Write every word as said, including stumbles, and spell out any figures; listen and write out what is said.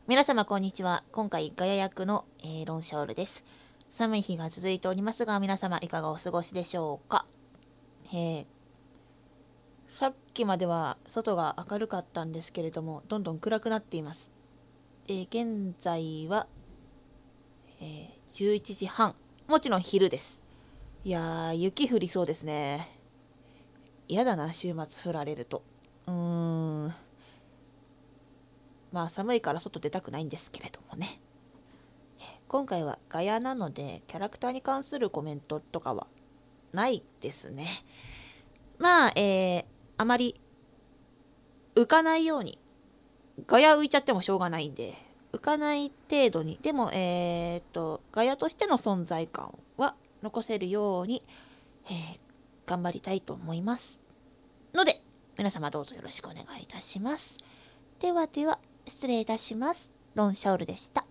皆様こんにちは。今回ガヤ役の、えーロンシャオルです。寒い日が続いておりますが、皆様いかがお過ごしでしょうか。えーさっきまでは外が明るかったんですけれども、どんどん暗くなっています。えー現在は、えーじゅういちじはん。もちろん昼です。いやー、雪降りそうですね。嫌だな、週末降られると。うーん。まあ寒いから外出たくないんですけれどもね。今回はガヤなので、キャラクターに関するコメントとかはないですね。まあ、えー、あまり浮かないように、ガヤ浮いちゃってもしょうがないんで、浮かない程度に、でも、えーと、ガヤとしての存在感は残せるように、えー頑張りたいと思います。ので、皆様どうぞよろしくお願いいたします。ではでは、失礼いたします。ロンシャオルでした。